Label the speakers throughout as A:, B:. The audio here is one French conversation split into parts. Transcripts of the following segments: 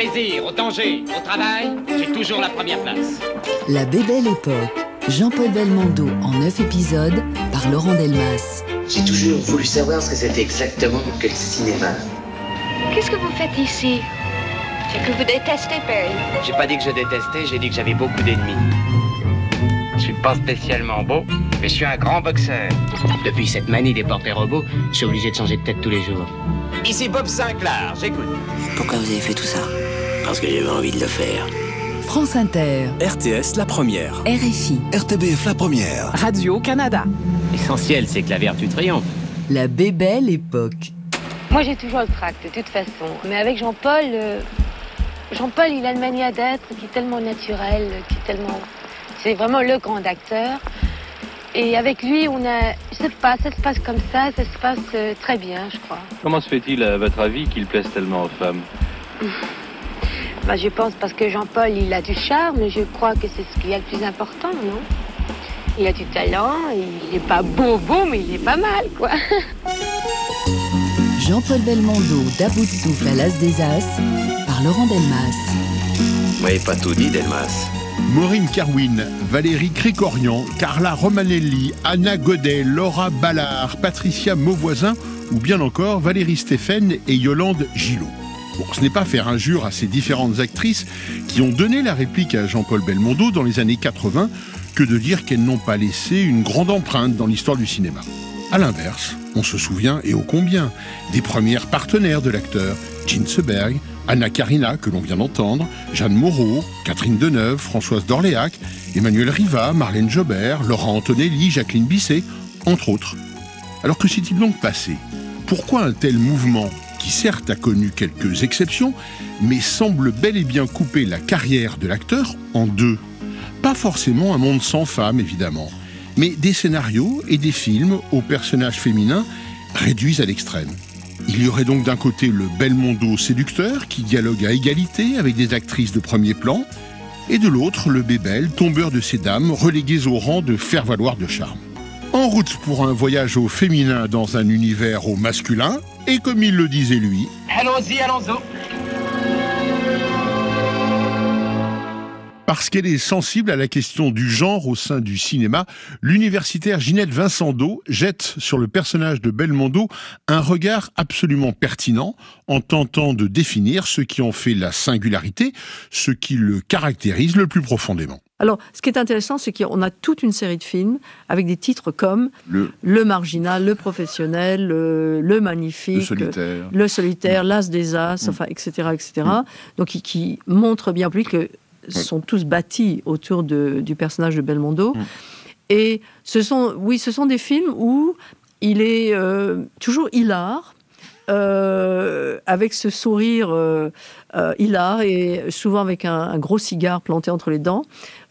A: plaisir, au danger, au travail, j'ai toujours la première place.
B: La Bébelle Époque, Jean-Paul Belmondo en 9 épisodes par Laurent Delmas.
C: J'ai toujours voulu savoir ce que c'était exactement que le cinéma.
D: Qu'est-ce que vous faites ici? C'est que vous détestez Perry.
A: J'ai pas dit que je détestais, j'ai dit que j'avais beaucoup d'ennemis. Je suis pas spécialement beau, mais je suis un grand boxeur. Depuis cette manie des portraits robots, je suis obligé de changer de tête tous les jours. Ici Bob Sinclair, j'écoute.
C: Pourquoi vous avez fait tout ça? Parce que j'avais envie de le faire.
B: France Inter,
E: RTS La Première,
B: RFI,
E: RTBF La Première,
F: Radio-Canada.
A: L'essentiel, c'est que la vertu triomphe.
B: La Bébelle Époque.
D: Moi, j'ai toujours le trac, de toute façon. Mais avec Jean-Paul, il a une manière d'être qui est tellement naturelle, qui est tellement... C'est vraiment le grand acteur. Et avec lui, je sais pas, ça se passe comme ça se passe très bien, je crois.
G: Comment se fait-il, à votre avis, qu'il plaise tellement aux femmes?
D: Je pense parce que Jean-Paul, il a du charme, je crois que c'est ce qu'il y a le plus important, non? Il a du talent, il n'est pas beau, mais il est pas mal, quoi.
B: Jean-Paul Belmondo d'À bout de souffle à l'As des As par Laurent Delmas.
C: Vous m'avez pas tout dit, Delmas.
H: Maureen Kerwin, Valérie Cricorian, Carla Romanelli, Anna Godet, Laura Ballard, Patricia Mauvoisin ou bien encore Valérie Stéphane et Yolande Gillot. Bon, ce n'est pas faire injure à ces différentes actrices qui ont donné la réplique à Jean-Paul Belmondo dans les années 80 que de dire qu'elles n'ont pas laissé une grande empreinte dans l'histoire du cinéma. À l'inverse, on se souvient, et ô combien, des premières partenaires de l'acteur, Jean Seberg, Anna Karina, que l'on vient d'entendre, Jeanne Moreau, Catherine Deneuve, Françoise d'Orléac, Emmanuel Riva, Marlène Jobert, Laurent Antonelli, Jacqueline Bisset, entre autres. Alors que s'est-il donc passé? Pourquoi un tel mouvement, qui certes a connu quelques exceptions, mais semble bel et bien couper la carrière de l'acteur en deux? Pas forcément un monde sans femmes, évidemment, mais des scénarios et des films aux personnages féminins réduits à l'extrême. Il y aurait donc d'un côté le Belmondo séducteur qui dialogue à égalité avec des actrices de premier plan, et de l'autre le Bébel tombeur de ces dames reléguées au rang de faire-valoir de charme. En route pour un voyage au féminin dans un univers au masculin, et comme il le disait lui...
A: Allons-y, allons-y.
H: Parce qu'elle est sensible à la question du genre au sein du cinéma, l'universitaire Ginette Vincendo jette sur le personnage de Belmondo un regard absolument pertinent en tentant de définir ce qui en fait la singularité, ce qui le caractérise le plus profondément.
F: Alors, ce qui est intéressant, c'est qu'on a toute une série de films avec des titres comme Le Marginal, Le Professionnel, Le Magnifique, Le Solitaire, L'As des As, enfin, etc., etc. Donc, qui montrent bien plus que sont tous bâtis autour du personnage de Belmondo. Et ce sont des films où il est toujours hilar, avec ce sourire hilar et souvent avec un gros cigare planté entre les dents.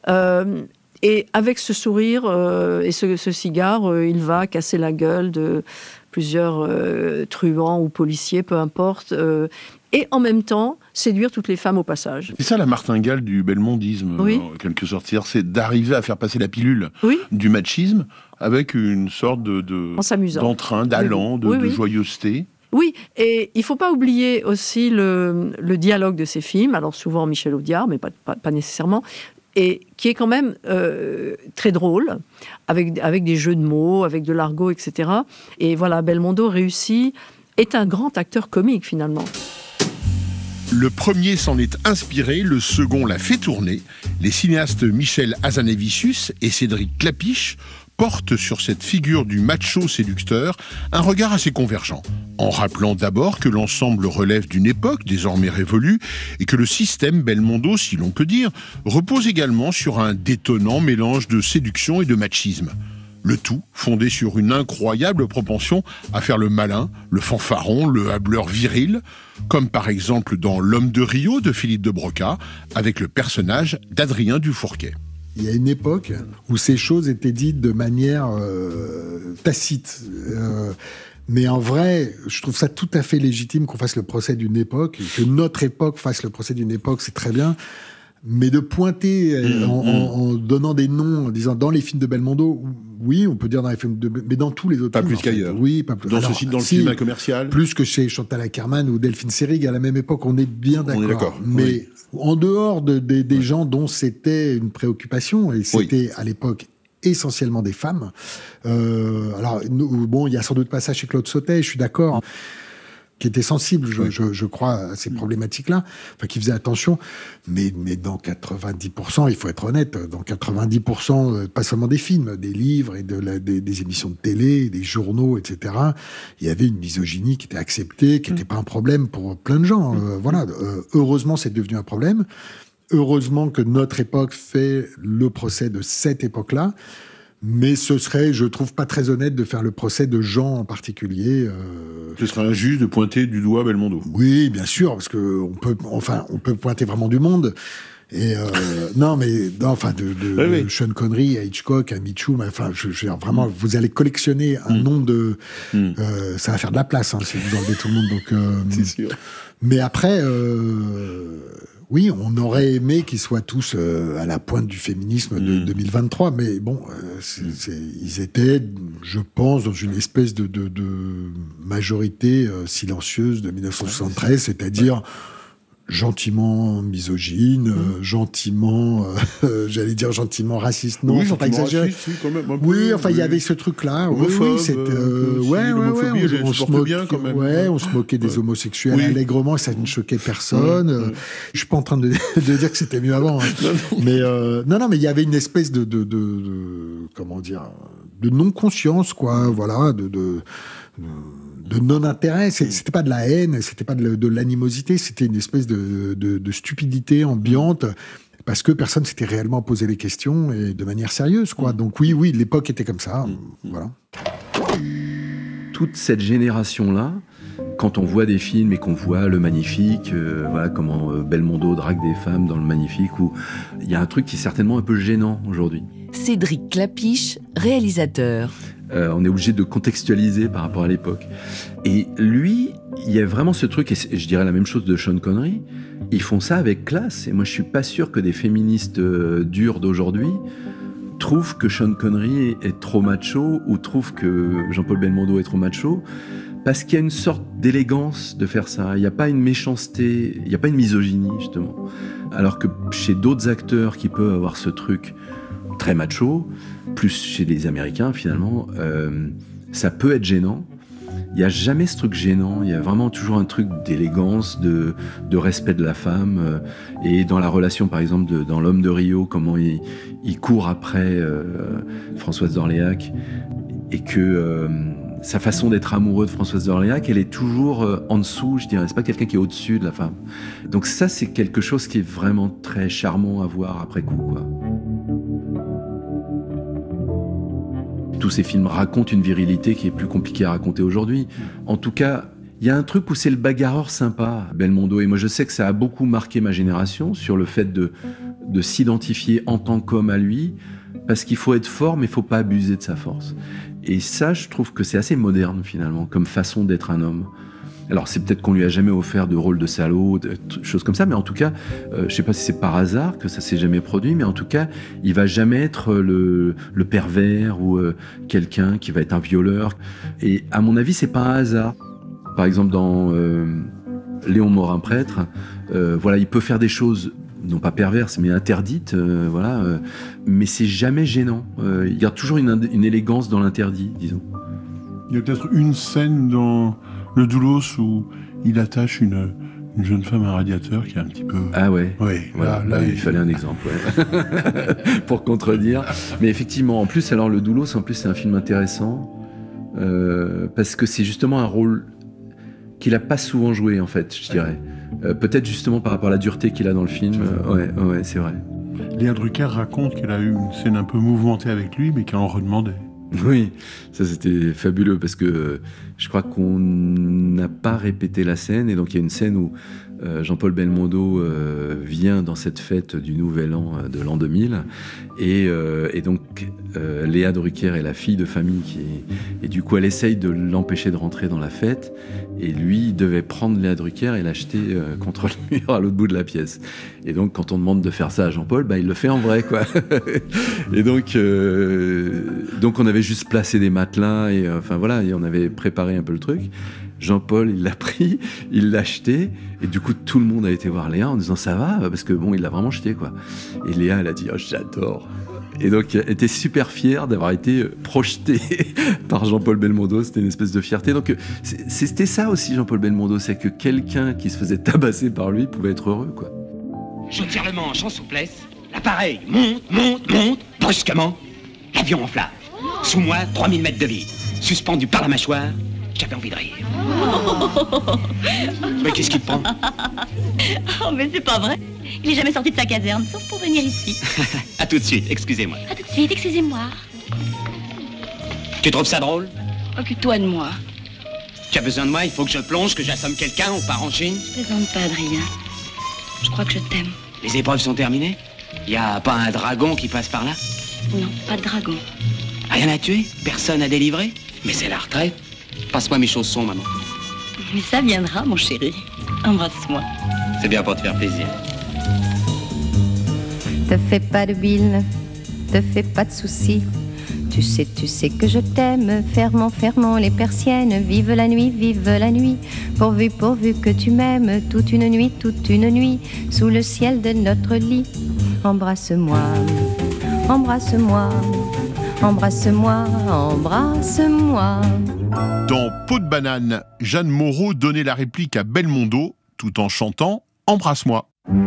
F: Et avec ce sourire et ce cigare, il va casser la gueule de plusieurs truands ou policiers, peu importe, et en même temps séduire toutes les femmes au passage.
H: C'est ça la martingale du belmondisme, en quelque sorte. C'est d'arriver à faire passer la pilule du machisme avec une sorte d'entrain, d'allant, de joyeuseté.
F: Oui, et il ne faut pas oublier aussi le dialogue de ces films, alors souvent Michel Audiard, mais pas nécessairement, et qui est quand même très drôle, avec des jeux de mots, avec de l'argot, etc. Et voilà, Belmondo est un grand acteur comique finalement.
H: Le premier s'en est inspiré, le second l'a fait tourner. Les cinéastes Michel Hazanavicius et Cédric Klapisch portent sur cette figure du macho séducteur un regard assez convergent, en rappelant d'abord que l'ensemble relève d'une époque désormais révolue et que le système Belmondo, si l'on peut dire, repose également sur un détonnant mélange de séduction et de machisme. Le tout fondé sur une incroyable propension à faire le malin, le fanfaron, le hâbleur viril, comme par exemple dans L'Homme de Rio de Philippe de Broca, avec le personnage d'Adrien Dufourquet.
I: Il y a une époque où ces choses étaient dites de manière tacite. Mais en vrai, je trouve ça tout à fait légitime qu'on fasse le procès d'une époque, que notre époque fasse le procès d'une époque, c'est très bien. Mais de pointer en donnant des noms, en disant dans les films de Belmondo, oui, on peut dire dans les films mais dans tous les autres films.
H: Pas plus qu'ailleurs.
I: Oui, pas plus.
H: Dans le cinéma commercial.
I: Plus que chez Chantal Akerman ou Delphine Seyrig, à la même époque, on est bien d'accord.
H: On est d'accord.
I: Mais en dehors des gens dont c'était une préoccupation, et c'était à l'époque essentiellement des femmes. Alors, il y a sans doute pas ça chez Claude Sautet, je suis d'accord, qui était sensible, je crois, à ces problématiques-là, enfin, qui faisait attention, mais dans 90%, il faut être honnête, dans 90%, pas seulement des films, des livres et des émissions de télé, des journaux, etc., il y avait une misogynie qui était acceptée, qui n'était pas un problème pour plein de gens. Heureusement, c'est devenu un problème. Heureusement que notre époque fait le procès de cette époque-là. Mais ce serait, je trouve, pas très honnête de faire le procès de gens en particulier.
H: Ce serait injuste de pointer du doigt Belmondo.
I: Oui, bien sûr, parce que on peut pointer vraiment du monde. Et de Sean Connery à Hitchcock à Mitchum, vraiment, vous allez collectionner un nombre de, ça va faire de la place si vous enlevez tout le monde. Donc,
H: c'est sûr.
I: Mais après. Oui, on aurait aimé qu'ils soient tous à la pointe du féminisme de 2023, mais bon, ils étaient, je pense, dans une espèce de majorité silencieuse de 1973, c'est-à-dire gentiment misogyne, gentiment, j'allais dire gentiment raciste, non, faut pas exagérer.
H: Raciste, quand même,
I: oui, enfin, il y avait ce truc-là.
H: Homophobe,
I: c'était, on se moquait des homosexuels allègrement, ça ne choquait personne. Je suis pas en train de dire que c'était mieux avant, mais mais il y avait une espèce de comment dire, de non-conscience, quoi, voilà, de non-intérêt. C'était pas de la haine, c'était pas de l'animosité, c'était une espèce de stupidité ambiante, parce que personne s'était réellement posé les questions, et de manière sérieuse, quoi. Donc oui, l'époque était comme ça, voilà.
J: Toute cette génération-là, quand on voit des films et qu'on voit Le Magnifique, voilà comment Belmondo drague des femmes dans Le Magnifique, où il y a un truc qui est certainement un peu gênant aujourd'hui.
B: Cédric Clapiche, réalisateur.
J: On est obligé de contextualiser par rapport à l'époque. Et lui, il y a vraiment ce truc, et je dirais la même chose de Sean Connery, ils font ça avec classe. Et moi, je suis pas sûr que des féministes dures d'aujourd'hui trouvent que Sean Connery est trop macho, ou trouvent que Jean-Paul Belmondo est trop macho, parce qu'il y a une sorte d'élégance de faire ça. Il n'y a pas une méchanceté, il n'y a pas une misogynie, justement. Alors que chez d'autres acteurs qui peuvent avoir ce truc très macho, plus chez les Américains finalement, ça peut être gênant. Il n'y a jamais ce truc gênant, il y a vraiment toujours un truc d'élégance, de respect de la femme. Et dans la relation, par exemple, dans L'Homme de Rio, comment il court après Françoise d'Orléac, et que sa façon d'être amoureux de Françoise d'Orléac, elle est toujours en dessous, je dirais. C'est pas quelqu'un qui est au-dessus de la femme. Donc ça, c'est quelque chose qui est vraiment très charmant à voir après coup, quoi. Tous ces films racontent une virilité qui est plus compliquée à raconter aujourd'hui. En tout cas, il y a un truc où c'est le bagarreur sympa, Belmondo. Et moi, je sais que ça a beaucoup marqué ma génération sur le fait de s'identifier en tant qu'homme à lui, parce qu'il faut être fort, mais il ne faut pas abuser de sa force. Et ça, je trouve que c'est assez moderne, finalement, comme façon d'être un homme. Alors, c'est peut-être qu'on lui a jamais offert de rôle de salaud, de choses comme ça, mais en tout cas, je sais pas si c'est par hasard que ça s'est jamais produit, mais en tout cas, il va jamais être le pervers ou quelqu'un qui va être un violeur. Et à mon avis, c'est pas un hasard. Par exemple, dans Léon Morin prêtre, voilà, il peut faire des choses non pas perverses, mais interdites, mais c'est jamais gênant. Il y a toujours une élégance dans l'interdit, disons.
H: Il y a peut-être une scène dans Le Doulos où il attache une jeune femme à un radiateur qui est un petit peu...
J: Ah ouais,
H: voilà,
J: là, il fallait un exemple, pour contredire. Mais effectivement, en plus, alors Le Doulos, en plus, c'est un film intéressant, parce que c'est justement un rôle qu'il n'a pas souvent joué, en fait, je dirais. Peut-être justement par rapport à la dureté qu'il a dans le film. Ouais, c'est vrai.
H: Léa Drucker raconte qu'elle a eu une scène un peu mouvementée avec lui, mais qu'elle en redemandait.
J: Oui, ça c'était fabuleux parce que Je crois qu'on n'a pas répété la scène, et donc il y a une scène où Jean-Paul Belmondo vient dans cette fête du Nouvel An de l'an 2000, et donc Léa Drucker est la fille de famille et du coup elle essaye de l'empêcher de rentrer dans la fête, et lui il devait prendre Léa Drucker et l'acheter contre le mur à l'autre bout de la pièce. Et donc quand on demande de faire ça à Jean-Paul, il le fait en vrai, quoi. Et donc on avait juste placé des matelas et et on avait préparé un peu le truc. Jean-Paul, il l'a pris, il l'a acheté, et du coup, tout le monde a été voir Léa en disant ça va, parce que il l'a vraiment jeté, quoi. Et Léa, elle a dit, oh, j'adore. Et donc, elle était super fière d'avoir été projetée par Jean-Paul Belmondo. C'était une espèce de fierté. Donc, c'était ça aussi, Jean-Paul Belmondo, c'est que quelqu'un qui se faisait tabasser par lui pouvait être heureux, quoi.
A: Je tire le manche en souplesse, l'appareil monte, brusquement, l'avion en flamme. Sous moi, 3000 mètres de vide, suspendu par la mâchoire. J'avais envie de rire. Mais qu'est-ce qui te prend?
K: Oh, mais c'est pas vrai. Il est jamais sorti de sa caserne, sauf pour venir ici.
A: À tout de suite, excusez-moi.
K: À tout de suite, excusez-moi.
A: Tu trouves ça drôle?
K: Occupe-toi de moi.
A: Tu as besoin de moi? Il faut que je plonge, que j'assomme quelqu'un, on part en Chine?
K: Je plaisante pas, Adrien. Je crois que je t'aime.
A: Les épreuves sont terminées? Y a pas un dragon qui passe par là?
K: Non, pas de dragon.
A: Rien à tuer? Personne à délivrer? Mais c'est la retraite. Passe-moi mes chaussons, maman.
K: Mais ça viendra, mon chéri. Embrasse-moi.
A: C'est bien pour te faire plaisir.
L: Te fais pas de bile, te fais pas de soucis. Tu sais que je t'aime. Fermons les persiennes. Vive la nuit, pourvu que tu m'aimes. Toute une nuit, sous le ciel de notre lit. Embrasse-moi, embrasse-moi. Embrasse-moi, embrasse-moi.
H: Dans Peau de banane, Jeanne Moreau donnait la réplique à Belmondo tout en chantant « Embrasse-moi ».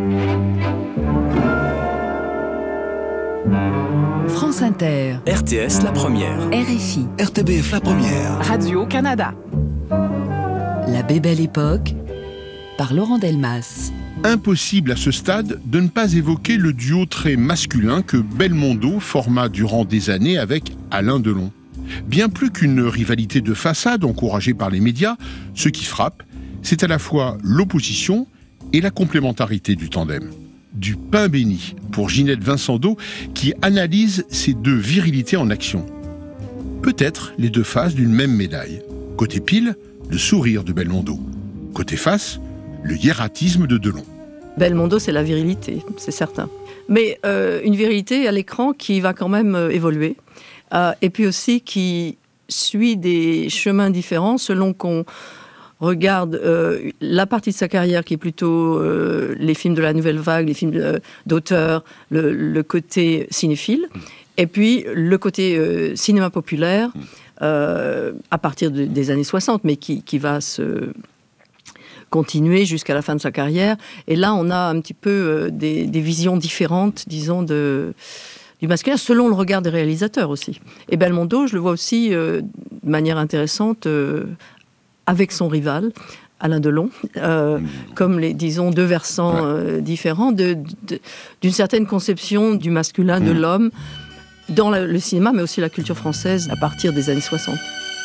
B: France Inter.
E: RTS La Première.
B: RFI.
E: RTBF La Première.
M: Radio-Canada.
B: La Bébelle Époque, par Laurent Delmas.
H: Impossible à ce stade de ne pas évoquer le duo très masculin que Belmondo forma durant des années avec Alain Delon. Bien plus qu'une rivalité de façade encouragée par les médias, ce qui frappe, c'est à la fois l'opposition et la complémentarité du tandem. Du pain béni pour Ginette Vincendo qui analyse ces deux virilités en action. Peut-être les deux faces d'une même médaille. Côté pile, le sourire de Belmondo. Côté face, le hiératisme de Delon.
F: Belmondo, c'est la virilité, c'est certain. Mais une virilité à l'écran qui va quand même évoluer. Et puis aussi qui suit des chemins différents selon qu'on regarde la partie de sa carrière qui est plutôt les films de la nouvelle vague, les films d'auteur, le côté cinéphile, et puis le côté cinéma populaire à partir des années 60, mais qui va se continuer jusqu'à la fin de sa carrière. Et là, on a un petit peu des visions différentes, disons, du masculin, selon le regard des réalisateurs aussi. Et Belmondo, je le vois aussi de manière intéressante avec son rival, Alain Delon, comme disons, deux versants différents d'une certaine conception du masculin, de l'homme, dans le cinéma, mais aussi la culture française à partir des années 60.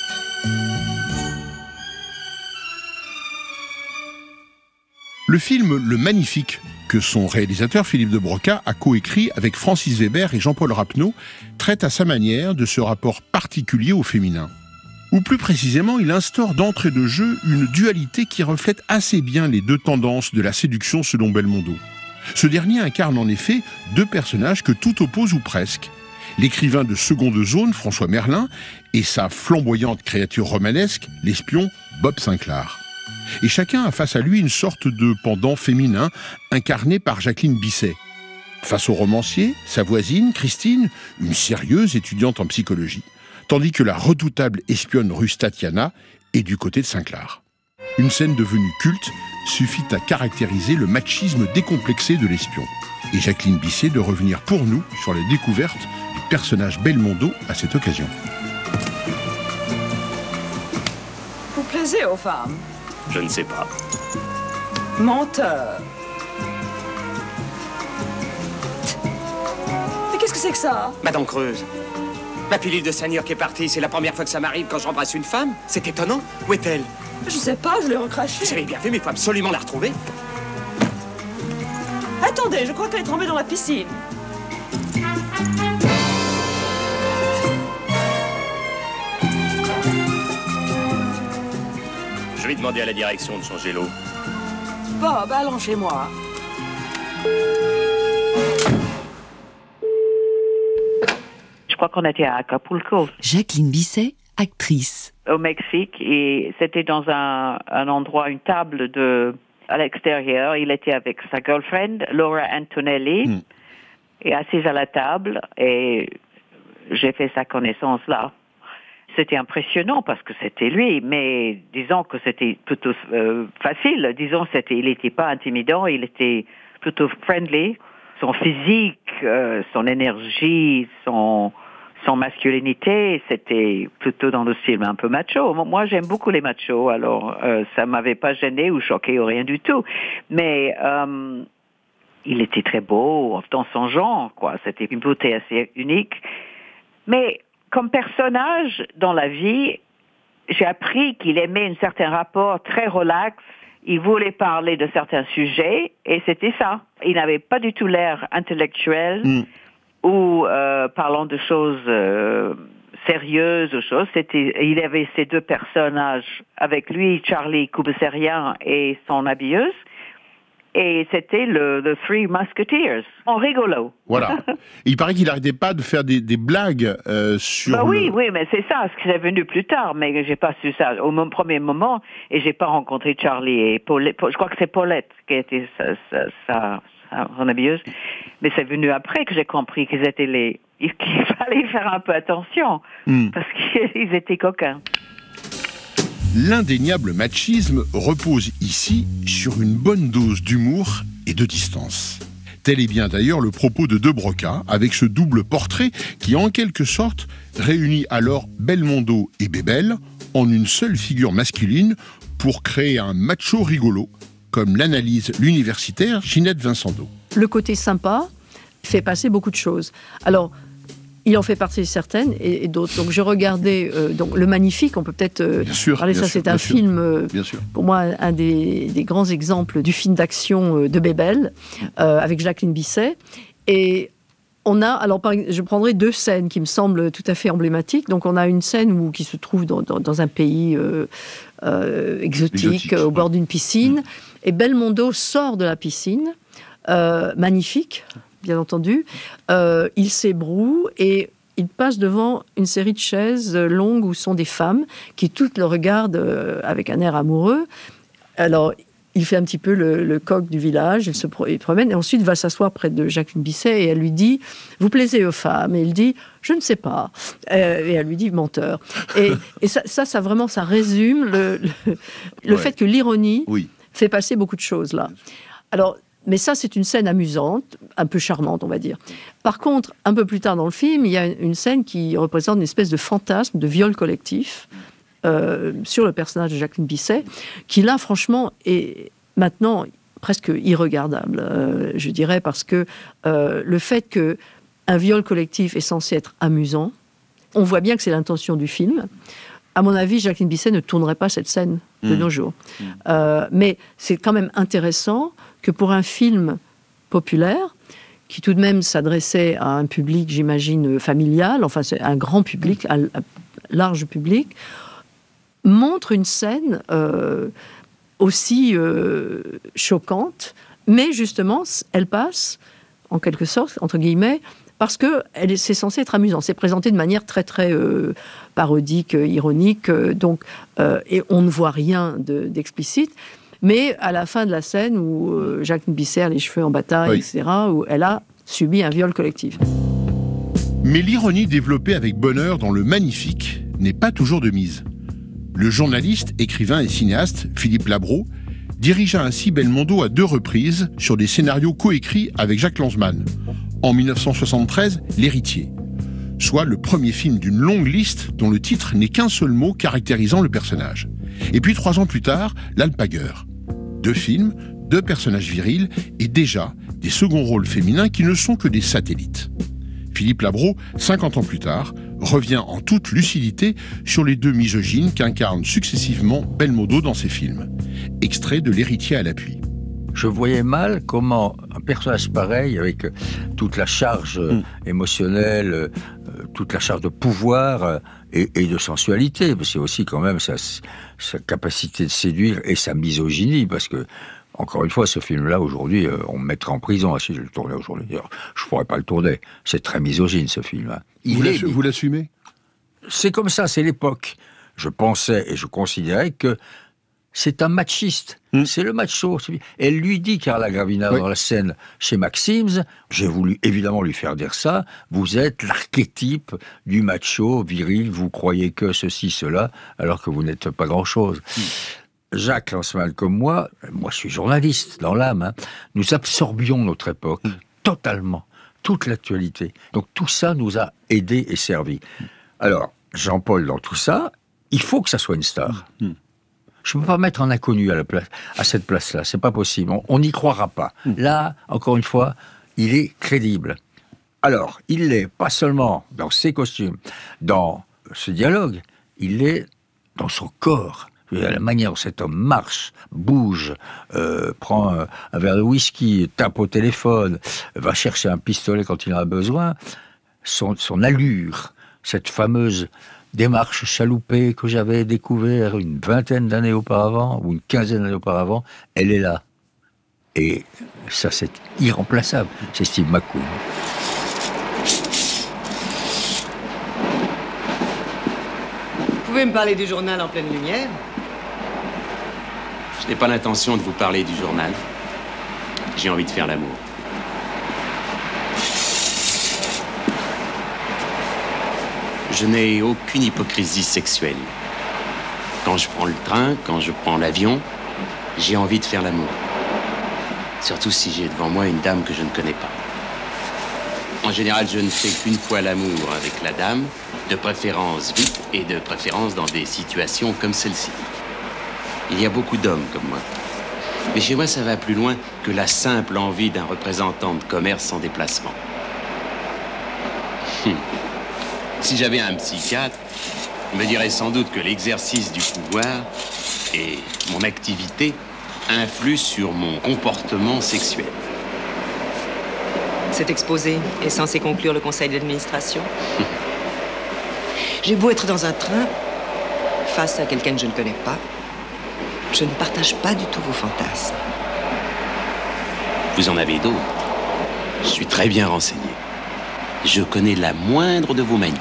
H: Le film Le Magnifique, que son réalisateur Philippe de Broca a coécrit avec Francis Weber et Jean-Paul Rapneau, traite à sa manière de ce rapport particulier au féminin. Ou plus précisément, il instaure d'entrée de jeu une dualité qui reflète assez bien les deux tendances de la séduction selon Belmondo. Ce dernier incarne en effet deux personnages que tout oppose ou presque. L'écrivain de seconde zone, François Merlin, et sa flamboyante créature romanesque, l'espion Bob Sinclair. Et chacun a face à lui une sorte de pendant féminin incarné par Jacqueline Bisset. Face au romancier, sa voisine, Christine, une sérieuse étudiante en psychologie, tandis que la redoutable espionne russe Tatiana est du côté de Sinclair. Une scène devenue culte suffit à caractériser le machisme décomplexé de l'espion. Et Jacqueline Bisset de revenir pour nous sur la découverte du personnage Belmondo à cette occasion.
M: Vous plaisez aux femmes?
N: Je ne sais pas.
M: Menteur. Mais qu'est-ce que c'est que ça?
A: Ma dent creuse. Ma pilule de cyanure qui est partie, c'est la première fois que ça m'arrive quand j'embrasse une femme. C'est étonnant. Où est-elle?
M: Je sais pas, je l'ai recrachée.
A: Vous avez bien vu, mais il faut absolument la retrouver.
M: Attendez, je crois qu'elle est tombée dans la piscine.
A: Je vais demander à la direction de changer l'eau.
M: Bon, allons chez moi.
N: Je crois qu'on était à Acapulco.
B: Jacqueline Bisset, actrice.
N: Au Mexique, et c'était dans un endroit, une table à l'extérieur. Il était avec sa girlfriend, Laura Antonelli, et assise à la table, et j'ai fait sa connaissance là. C'était impressionnant parce que c'était lui, mais disons que c'était plutôt facile. Disons, il n'était pas intimidant, il était plutôt friendly. Son physique, son énergie, son masculinité, c'était plutôt dans le style un peu macho. Moi, j'aime beaucoup les machos, alors ça m'avait pas gêné ou choqué ou rien du tout. Mais il était très beau dans son genre, quoi. C'était une beauté assez unique. Mais comme personnage dans la vie, j'ai appris qu'il aimait un certain rapport très relax. Il voulait parler de certains sujets et c'était ça. Il n'avait pas du tout l'air intellectuel ou parlant de choses sérieuses ou choses. Il avait ces deux personnages avec lui, Charlie Coubesserian et son habilleuse. Et c'était le Three Musketeers, en rigolo.
H: Voilà. Il paraît qu'il n'arrêtait pas de faire des blagues sur.
N: Oui, mais c'est ça, ce qui est venu plus tard, mais j'ai pas su ça au premier moment, et j'ai pas rencontré Charlie et Paulette. Je crois que c'est Paulette qui était son habilleuse, mais c'est venu après que j'ai compris qu'il fallait faire un peu attention, parce qu'ils étaient coquins.
H: L'indéniable machisme repose ici sur une bonne dose d'humour et de distance. Tel est bien d'ailleurs le propos de De Broca, avec ce double portrait qui, en quelque sorte, réunit alors Belmondo et Bébel en une seule figure masculine pour créer un macho rigolo, comme l'analyse l'universitaire Ginette Vincendo.
F: Le côté sympa fait passer beaucoup de choses. Alors, il en fait partie certaines et d'autres. Donc, je regardais donc Le Magnifique, on peut peut-être parler, ça c'est un film, pour moi, un des grands exemples du film d'action de Bébel, avec Jacqueline Bisset. Et on a, alors je prendrai deux scènes qui me semblent tout à fait emblématiques. Donc, on a une scène qui se trouve dans un pays exotique, au bord d'une piscine, et Belmondo sort de la piscine, magnifique, bien entendu, il s'ébroue et il passe devant une série de chaises longues où sont des femmes qui toutes le regardent avec un air amoureux. Alors, il fait un petit peu le coq du village, il se promène et ensuite va s'asseoir près de Jacqueline Bisset et elle lui dit « Vous plaisez aux femmes ?» Et il dit « Je ne sais pas. » Et elle lui dit « Menteur. » Et ça vraiment, ça résume le fait que l'ironie fait passer beaucoup de choses là. Alors, mais ça, c'est une scène amusante, un peu charmante, on va dire. Par contre, un peu plus tard dans le film, il y a une scène qui représente une espèce de fantasme de viol collectif sur le personnage de Jacqueline Bisset, qui là, franchement, est maintenant presque irregardable, je dirais, parce que le fait qu'un viol collectif est censé être amusant, on voit bien que c'est l'intention du film. À mon avis, Jacqueline Bisset ne tournerait pas cette scène de nos jours. Mais c'est quand même intéressant que pour un film populaire, qui tout de même s'adressait à un public, j'imagine, familial, enfin c'est un grand public, un large public, montre une scène aussi choquante, mais justement, elle passe, en quelque sorte, entre guillemets, parce que c'est censé être amusant. C'est présenté de manière très, très parodique, ironique, et on ne voit rien d'explicite. Mais à la fin de la scène où Jacqueline Bisset a les cheveux en bataille, etc., où elle a subi un viol collectif.
H: Mais l'ironie développée avec bonheur dans Le Magnifique n'est pas toujours de mise. Le journaliste, écrivain et cinéaste Philippe Labro dirigea ainsi Belmondo à 2 reprises sur des scénarios coécrits avec Jacques Lanzmann. En 1973, L'Héritier, soit le premier film d'une longue liste dont le titre n'est qu'un seul mot caractérisant le personnage. Et puis 3 ans plus tard, L'Alpagueur. 2 films, 2 personnages virils et déjà des seconds rôles féminins qui ne sont que des satellites. Philippe Labro, 50 ans plus tard, revient en toute lucidité sur les deux misogynes qu'incarne successivement Belmondo dans ses films. Extrait de L'héritier à l'appui.
O: Je voyais mal comment un personnage pareil, avec toute la charge émotionnelle, toute la charge de pouvoir et de sensualité, parce que c'est aussi quand même sa capacité de séduire et sa misogynie, parce que, encore une fois, ce film-là, aujourd'hui, on me mettrait en prison si je le tournais aujourd'hui. D'ailleurs, je ne pourrais pas le tourner. C'est très misogyne, ce film.
H: Vous l'assumez ?
O: C'est comme ça, c'est l'époque. Je pensais et je considérais que c'est un machiste. C'est le macho. Elle lui dit, Carla Gravina, dans la scène chez Maxims, j'ai voulu évidemment lui faire dire ça, vous êtes l'archétype du macho viril, vous croyez que ceci, cela, alors que vous n'êtes pas grand-chose. Jacques Lanzmann comme moi je suis journaliste dans l'âme, nous absorbions notre époque totalement, toute l'actualité. Donc tout ça nous a aidés et servi. Alors, Jean-Paul, dans tout ça, il faut que ça soit une star. Je ne peux pas mettre un inconnu à cette place-là, c'est pas possible, on n'y croira pas. Là, encore une fois, il est crédible. Alors, il l'est pas seulement dans ses costumes, dans ce dialogue, il l'est dans son corps. La manière dont cet homme marche, bouge, prend un verre de whisky, tape au téléphone, va chercher un pistolet quand il en a besoin, son allure, cette fameuse démarche chaloupée que j'avais découvert une vingtaine d'années auparavant, ou une quinzaine d'années auparavant, elle est là. Et ça, c'est irremplaçable. C'est Steve McQueen.
P: Vous pouvez me parler du journal en pleine lumière ?
Q: Je n'ai pas l'intention de vous parler du journal. J'ai envie de faire l'amour. Je n'ai aucune hypocrisie sexuelle. Quand je prends le train, quand je prends l'avion, j'ai envie de faire l'amour. Surtout si j'ai devant moi une dame que je ne connais pas. En général, je ne fais qu'une fois l'amour avec la dame, de préférence vite et de préférence dans des situations comme celle-ci. Il y a beaucoup d'hommes comme moi. Mais chez moi, ça va plus loin que la simple envie d'un représentant de commerce en déplacement. Si j'avais un psychiatre, il me dirait sans doute que l'exercice du pouvoir et mon activité influent sur mon comportement sexuel.
P: Cet exposé est censé conclure le conseil d'administration. J'ai beau être dans un train, face à quelqu'un que je ne connais pas, je ne partage pas du tout vos fantasmes.
Q: Vous en avez d'autres. Je suis très bien renseigné. Je connais la moindre de vos manies.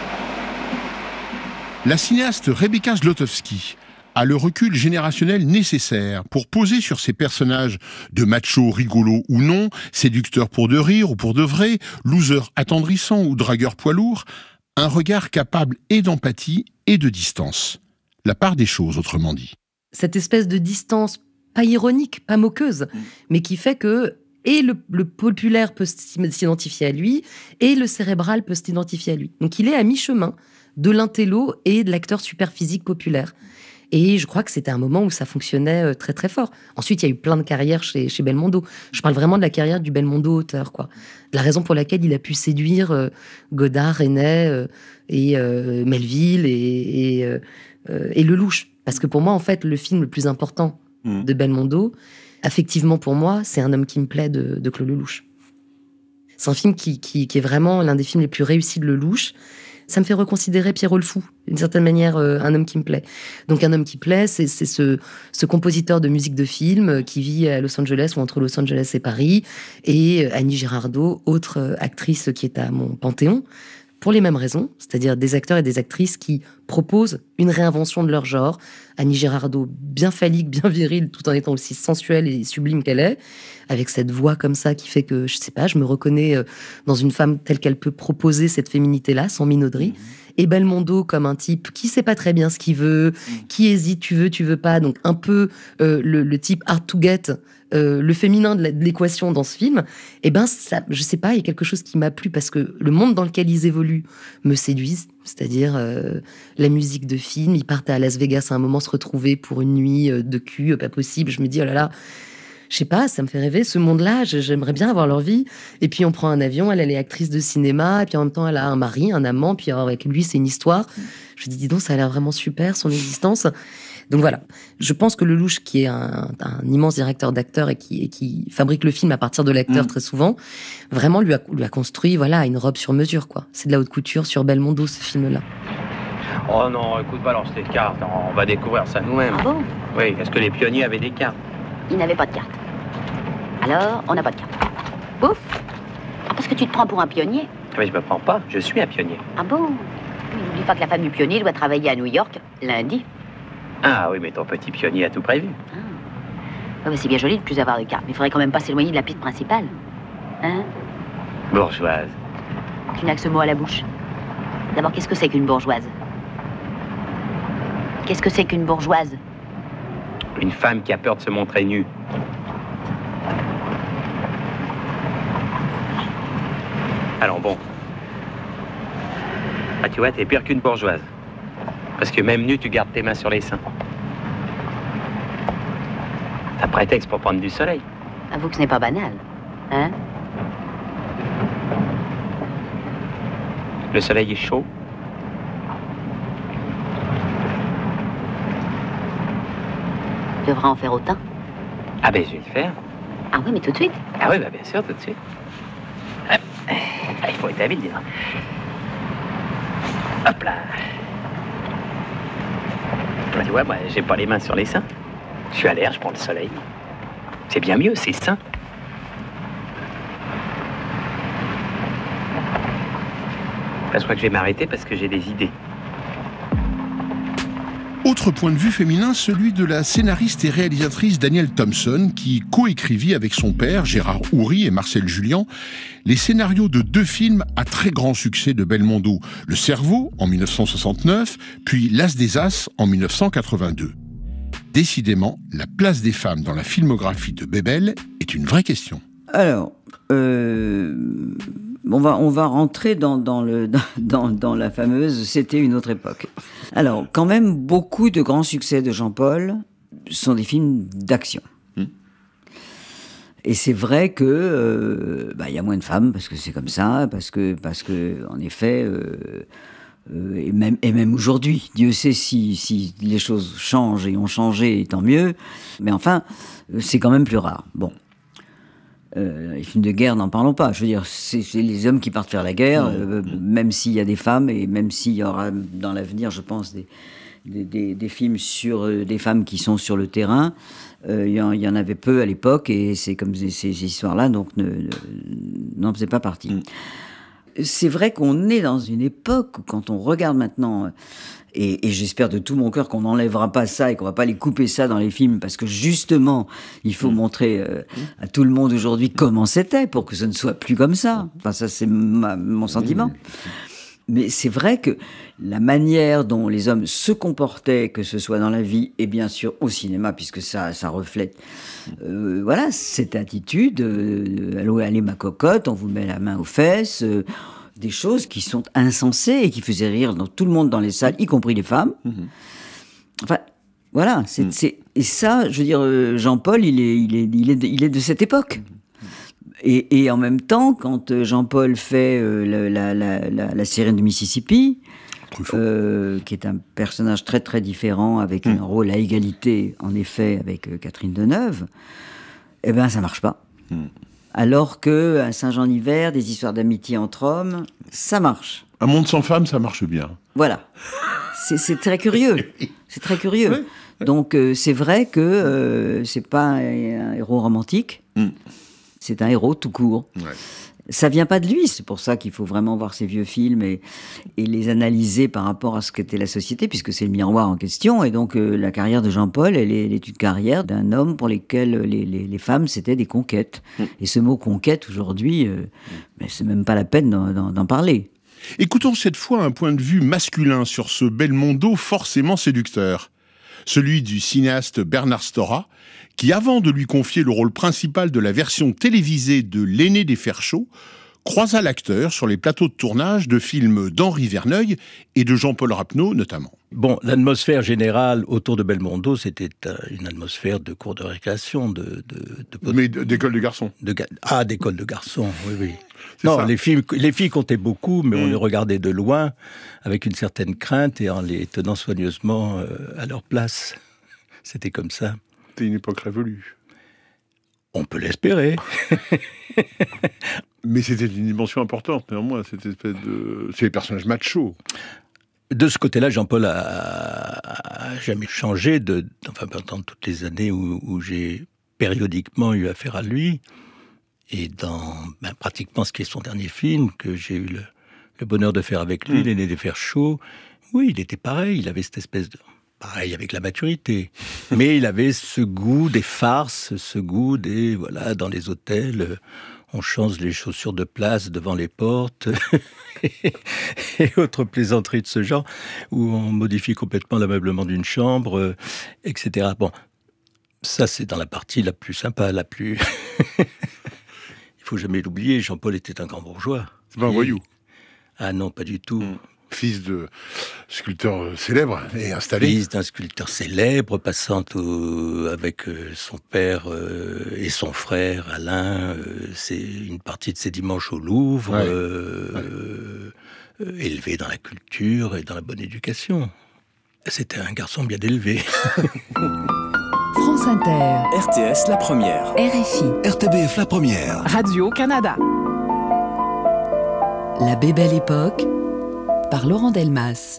H: La cinéaste Rebecca Zlotowski a le recul générationnel nécessaire pour poser sur ces personnages de machos rigolos ou non, séducteurs pour de rire ou pour de vrai, losers attendrissants ou dragueurs poids lourds, un regard capable et d'empathie et de distance. La part des choses, autrement dit.
R: Cette espèce de distance, pas ironique, pas moqueuse, mais qui fait que et le populaire peut s'identifier à lui, et le cérébral peut s'identifier à lui. Donc il est à mi-chemin de l'intello et de l'acteur super physique populaire. Et je crois que c'était un moment où ça fonctionnait très très fort. Ensuite, il y a eu plein de carrières chez Belmondo. Je parle vraiment de la carrière du Belmondo auteur, quoi. De la raison pour laquelle il a pu séduire Godard, Resnais et Melville et Lelouch. Parce que pour moi, en fait, le film le plus important de Belmondo, affectivement pour moi, c'est Un homme qui me plaît de Claude Lelouch. C'est un film qui est vraiment l'un des films les plus réussis de Lelouch. Ça me fait reconsidérer Pierrot le Fou, d'une certaine manière, Un homme qui me plaît. Donc Un homme qui plaît, c'est ce compositeur de musique de film qui vit à Los Angeles ou entre Los Angeles et Paris, et Annie Girardot, autre actrice qui est à mon panthéon, pour les mêmes raisons, c'est-à-dire des acteurs et des actrices qui proposent une réinvention de leur genre. Annie Girardot, bien phallique, bien virile, tout en étant aussi sensuelle et sublime qu'elle est, avec cette voix comme ça qui fait que, je sais pas, je me reconnais dans une femme telle qu'elle peut proposer cette féminité-là, sans minauderie. Et Belmondo comme un type qui sait pas très bien ce qu'il veut, qui hésite, tu veux pas, donc un peu le type hard to get, le féminin de l'équation dans ce film. Et ben ça, je sais pas, il y a quelque chose qui m'a plu parce que le monde dans lequel ils évoluent me séduisent, c'est-à-dire la musique de film. Ils partent à Las Vegas à un moment se retrouver pour une nuit de cul, pas possible. Je me dis oh là là, Je sais pas, ça me fait rêver, ce monde-là, j'aimerais bien avoir leur vie. Et puis on prend un avion, elle est actrice de cinéma, et puis en même temps elle a un mari, un amant, puis alors, avec lui c'est une histoire. Je me dis donc, ça a l'air vraiment super, son existence. Donc voilà, je pense que Lelouch, qui est un immense directeur d'acteurs et qui fabrique le film à partir de l'acteur très souvent, vraiment lui a construit une robe sur mesure, quoi. C'est de la haute couture sur Belmondo, ce film-là.
A: Oh non, écoute, balance tes cartes, on va découvrir ça nous-mêmes.
S: Ah bon?
A: Oui, est-ce que les pionniers avaient des cartes?
S: Ils n'avaient pas de carte. Alors, on n'a pas de carte. Ouf! Ah, parce que tu te prends pour un pionnier?
A: Mais je me prends pas, je suis un pionnier.
S: Ah bon? N'oublie pas que la femme du pionnier doit travailler à New York lundi.
A: Ah oui, mais ton petit pionnier a tout prévu.
S: Ah. Ouais, c'est bien joli de plus avoir de cartes, mais il faudrait quand même pas s'éloigner de la piste principale. Hein?
A: Bourgeoise.
S: Tu n'as que ce mot à la bouche. D'abord, qu'est-ce que c'est qu'une bourgeoise? Qu'est-ce que c'est qu'une bourgeoise?
A: Une femme qui a peur de se montrer nue. Allons, bon. Ah, tu vois, t'es pire qu'une bourgeoise. Parce que même nue, tu gardes tes mains sur les seins. T'as prétexte pour prendre du soleil.
S: Avoue que ce n'est pas banal. Hein?
A: Le soleil est chaud.
S: Tu devras en faire autant.
A: Ah ben, je vais le faire.
S: Ah oui, mais tout de suite?
A: Ah oui, bah bien sûr, tout de suite. Il faut être habile, disons. Hop là. Tu vois, moi, j'ai pas les mains sur les seins. Je suis à l'air, je prends le soleil. C'est bien mieux, c'est sain. Je crois que je vais m'arrêter parce que j'ai des idées.
H: Autre point de vue féminin, celui de la scénariste et réalisatrice Danielle Thompson, qui coécrivit avec son père, Gérard Houry et Marcel Julian, les scénarios de 2 films à très grand succès de Belmondo, Le Cerveau en 1969, puis L'As des As en 1982. Décidément, la place des femmes dans la filmographie de Bébel est une vraie question.
T: Alors, on va rentrer dans la fameuse « C'était une autre époque ». Alors, quand même, beaucoup de grands succès de Jean-Paul sont des films d'action. Et c'est vrai que y a moins de femmes, parce que c'est comme ça, parce que en effet, et même aujourd'hui, Dieu sait si les choses changent et ont changé, et tant mieux, mais enfin, c'est quand même plus rare. Bon. Les films de guerre, n'en parlons pas. Je veux dire, c'est les hommes qui partent faire la guerre, même s'il y a des femmes, et même s'il y aura dans l'avenir, je pense, des films sur des femmes qui sont sur le terrain. Il y en avait peu à l'époque, et c'est comme ces histoires-là, donc n'en faisaient pas partie. C'est vrai qu'on est dans une époque où, quand on regarde maintenant... Et j'espère de tout mon cœur qu'on n'enlèvera pas ça et qu'on va pas les couper ça dans les films, parce que justement, il faut montrer à tout le monde aujourd'hui comment c'était pour que ce ne soit plus comme ça. Enfin, ça, c'est mon sentiment. Mais c'est vrai que la manière dont les hommes se comportaient, que ce soit dans la vie et bien sûr au cinéma, puisque ça reflète, cette attitude, allez ma cocotte, on vous met la main aux fesses... des choses qui sont insensées et qui faisaient rire tout le monde dans les salles, y compris les femmes. Enfin, voilà. Et ça, je veux dire, Jean-Paul, il est de cette époque. Et en même temps, quand Jean-Paul fait la sirène du Mississippi, qui est un personnage très très différent, avec un rôle à égalité, en effet, avec Catherine Deneuve, eh ben ça marche pas. Alors qu'à Saint-Jean-d'Hiver, des histoires d'amitié entre hommes, ça marche.
H: Un monde sans femmes, ça marche bien.
T: Voilà. C'est très curieux. C'est très curieux. Ouais. Donc, c'est vrai que c'est pas un héros romantique. C'est un héros tout court. Ouais. Ça vient pas de lui. C'est pour ça qu'il faut vraiment voir ces vieux films et les analyser par rapport à ce qu'était la société, puisque c'est le miroir en question. Et donc, la carrière de Jean-Paul, elle est une carrière d'un homme pour lesquels les femmes, c'était des conquêtes. Et ce mot conquête, aujourd'hui, c'est même pas la peine d'en parler.
H: Écoutons cette fois un point de vue masculin sur ce Belmondo forcément séducteur. Celui du cinéaste Bernard Stora, qui, avant de lui confier le rôle principal de la version télévisée de L'Aîné des Fers chauds, croisa l'acteur sur les plateaux de tournage de films d'Henri Verneuil et de Jean-Paul Rapneau notamment.
U: Bon, l'atmosphère générale autour de Belmondo, c'était une atmosphère de cour de récréation,
H: Mais d'école de garçons.
U: D'école de garçons, oui. Non, les filles comptaient beaucoup, mais on les regardait de loin, avec une certaine crainte et en les tenant soigneusement à leur place. C'était comme ça.
H: C'était une époque révolue.
U: On peut l'espérer.
H: Mais c'était une dimension importante, néanmoins, cette espèce de... C'est les personnages machos.
U: De ce côté-là, Jean-Paul a jamais changé, pendant toutes les années où j'ai périodiquement eu affaire à lui, et dans pratiquement ce qui est son dernier film, que j'ai eu le bonheur de faire avec lui, L'aîné des fers chauds, oui, il était pareil, il avait cette espèce de... Pareil avec la maturité, mais il avait ce goût des farces, ce goût des... Voilà, dans les hôtels... On change les chaussures de place devant les portes et autres plaisanteries de ce genre, où on modifie complètement l'ameublement d'une chambre, etc. Bon, ça c'est dans la partie la plus sympa, la plus... Il faut jamais l'oublier, Jean-Paul était un grand bourgeois.
H: C'est pas un voyou.
U: Ah non, pas du tout.
H: Fils de sculpteur célèbre et installé.
U: Fils d'un sculpteur célèbre, passant avec son père et son frère Alain. C'est une partie de ses dimanches au Louvre, élevé dans la culture et dans la bonne éducation. C'était un garçon bien élevé.
B: France Inter.
E: RTS La Première.
B: RFI.
E: RTBF La Première.
B: Radio-Canada. La Bébelle Époque, par Laurent Delmas.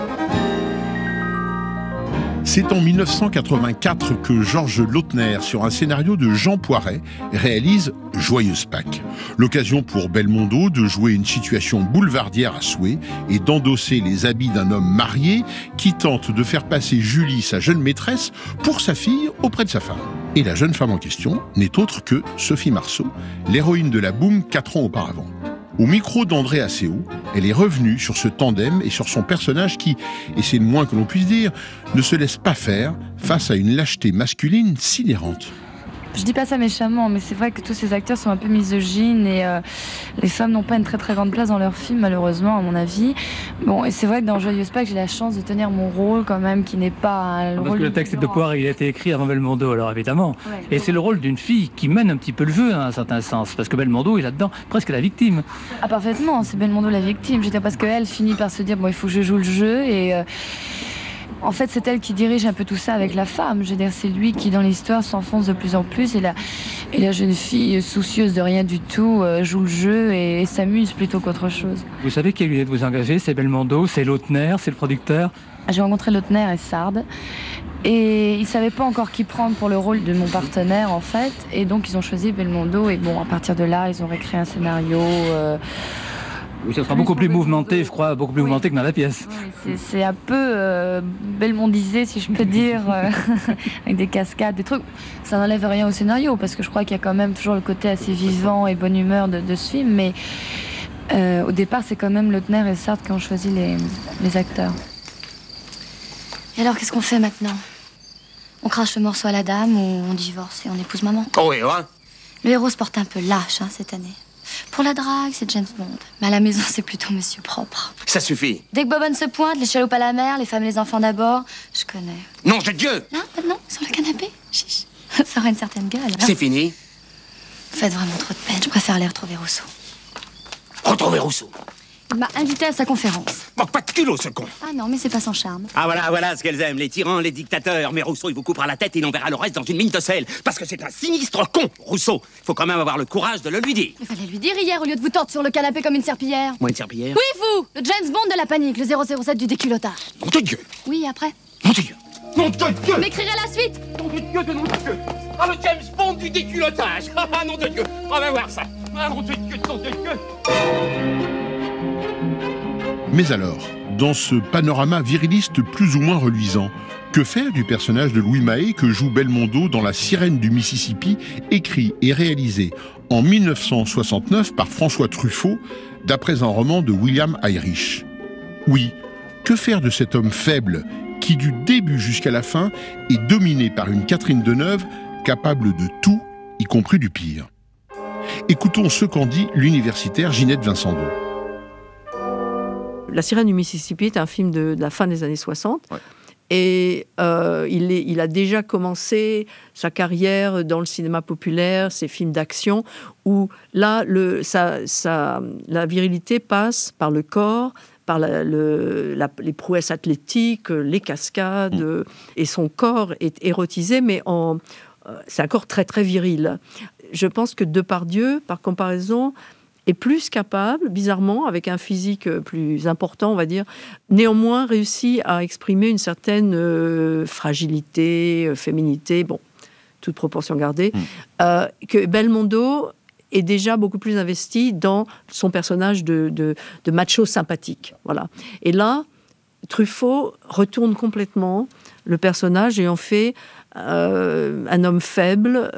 H: C'est en 1984 que Georges Lautner, sur un scénario de Jean Poiret, réalise Joyeuse Pâques. L'occasion pour Belmondo de jouer une situation boulevardière à souhait et d'endosser les habits d'un homme marié qui tente de faire passer Julie, sa jeune maîtresse, pour sa fille auprès de sa femme. Et la jeune femme en question n'est autre que Sophie Marceau, l'héroïne de La Boum 4 ans auparavant. Au micro d'André Asseo, elle est revenue sur ce tandem et sur son personnage qui, et c'est le moins que l'on puisse dire, ne se laisse pas faire face à une lâcheté masculine sidérante.
V: Je dis pas ça méchamment, mais c'est vrai que tous ces acteurs sont un peu misogynes et les femmes n'ont pas une très très grande place dans leurs films, malheureusement, à mon avis. Bon, et c'est vrai que dans Joyeuse Pâques, j'ai la chance de tenir mon rôle quand même, qui n'est pas
W: Parce que le texte de Poiret, il a été écrit avant Belmondo, alors évidemment. Ouais, et c'est le rôle d'une fille qui mène un petit peu le jeu, dans un certain sens, parce que Belmondo est là-dedans presque la victime.
V: Ah, parfaitement, c'est Belmondo la victime. Je veux dire, parce qu'elle finit par se dire, bon, il faut que je joue le jeu et... En fait, c'est elle qui dirige un peu tout ça avec la femme. Je veux dire, c'est lui qui, dans l'histoire, s'enfonce de plus en plus. Et la jeune fille, soucieuse de rien du tout, joue le jeu et s'amuse plutôt qu'autre chose.
W: Vous savez qui lui est de vous engager? C'est Belmondo, c'est Lautner, c'est le producteur?
V: J'ai rencontré Lautner et Sard. Et ils ne savaient pas encore qui prendre pour le rôle de mon partenaire, en fait. Et donc, ils ont choisi Belmondo. Et bon, à partir de là, ils ont réécrit un scénario...
W: Oui, ça sera beaucoup plus mouvementé, je crois, beaucoup plus mouvementé que dans la pièce.
V: Oui, c'est un peu belmondisé, si je peux dire, avec des cascades, des trucs. Ça n'enlève rien au scénario, parce que je crois qu'il y a quand même toujours le côté assez vivant et bonne humeur de ce film, mais au départ, c'est quand même Lautner et Sartre qui ont choisi les acteurs.
X: Et alors, qu'est-ce qu'on fait maintenant? On crache le morceau à la dame ou on divorce et on épouse maman?
A: Oh oui, hein?
X: Le héros se porte un peu lâche cette année. Pour la drague, c'est James Bond. Mais à la maison, c'est plutôt monsieur propre.
A: Ça suffit.
X: Dès que Bobonne se pointe, les chaloupes à la mer, les femmes et les enfants d'abord, je connais.
A: Non, de Dieu!
X: Là, maintenant, sur le canapé, chiche. Ça aurait une certaine gueule. Hein.
A: C'est fini.
X: Vous faites vraiment trop de peine. Je préfère aller retrouver Rousseau.
A: Retrouver Rousseau?
X: Il m'a invité à sa conférence.
A: Manque pas de culot, ce con.
X: Ah non, mais c'est pas sans charme.
A: Ah voilà ce qu'elles aiment, les tyrans, les dictateurs. Mais Rousseau, il vous coupera la tête et il enverra le reste dans une mine de sel. Parce que c'est un sinistre con, Rousseau. Faut quand même avoir le courage de le lui dire.
X: Il fallait lui dire hier au lieu de vous tordre sur le canapé comme une serpillière.
A: Moi, une serpillière?
X: Oui, vous! Le James Bond de la panique, le 007 du déculottage.
A: Nom de Dieu!
X: Oui, après?
A: Nom de Dieu! Nom de Dieu!
X: Vous m'écrirez la suite!
A: Nom de Dieu, de nom de Dieu! Ah, le James Bond du déculottage! Ah, nom de Dieu! On va voir ça! Ah, nom de Dieu, nom de Dieu!
H: Mais alors, dans ce panorama viriliste plus ou moins reluisant, que faire du personnage de Louis Mahé que joue Belmondo dans La Sirène du Mississippi, écrit et réalisé en 1969 par François Truffaut, d'après un roman de William Irish? Oui, que faire de cet homme faible qui, du début jusqu'à la fin, est dominé par une Catherine Deneuve capable de tout, y compris du pire? Écoutons ce qu'en dit l'universitaire Ginette Vincendo.
F: La sirène du Mississippi est un film de la fin des années 60. Ouais. Et il a déjà commencé sa carrière dans le cinéma populaire, ses films d'action, où là, la virilité passe par le corps, par les prouesses athlétiques, les cascades, et son corps est érotisé, mais c'est un corps très très viril. Je pense que Depardieu, par comparaison, est plus capable, bizarrement, avec un physique plus important, on va dire, néanmoins réussit à exprimer une certaine fragilité, féminité, bon, toute proportion gardée, que Belmondo est déjà beaucoup plus investi dans son personnage de macho sympathique. Voilà. Et là, Truffaut retourne complètement le personnage et en fait un homme faible,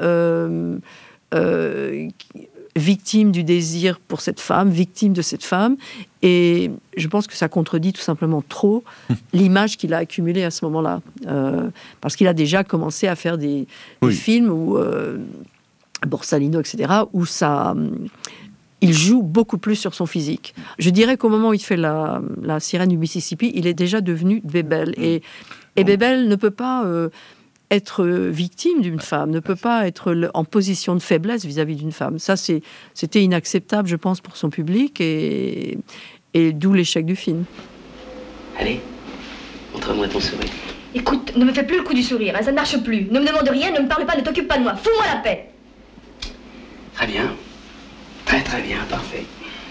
F: victime du désir pour cette femme, victime de cette femme. Et je pense que ça contredit tout simplement trop l'image qu'il a accumulée à ce moment-là. Parce qu'il a déjà commencé à faire des films où... Borsalino, etc., où il joue beaucoup plus sur son physique. Je dirais qu'au moment où il fait la sirène du Mississippi, il est déjà devenu Bebel. Et Bebel ne peut pas être victime d'une femme, ne peut pas être en position de faiblesse vis-à-vis d'une femme. Ça, c'était inacceptable, je pense, pour son public, et d'où l'échec du film.
Q: Allez, montre-moi ton sourire.
X: Écoute, ne me fais plus le coup du sourire, hein, ça ne marche plus. Ne me demande rien, ne me parle pas, ne t'occupe pas de moi. Fous-moi la paix.
Q: Très bien. Très très bien, parfait.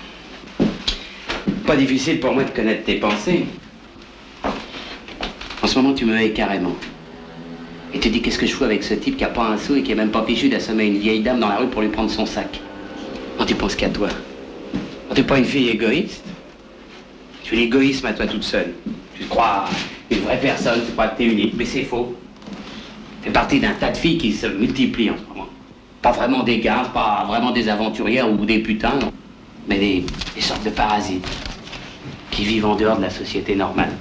Q: Pas difficile pour moi de connaître tes pensées. En ce moment, tu me hais carrément. Et tu dis qu'est-ce que je fous avec ce type qui a pas un sou et qui est même pas fichu d'assommer une vieille dame dans la rue pour lui prendre son sac. Non, tu penses qu'à toi. Non, t'es pas une fille égoïste. Tu es l'égoïsme à toi toute seule. Tu te crois une vraie personne, tu crois que t'es unique, mais c'est faux. Tu fais partie d'un tas de filles qui se multiplient en ce moment. Pas vraiment des gars, pas vraiment des aventurières ou des putains, non. Mais des sortes de parasites qui vivent en dehors de la société normale.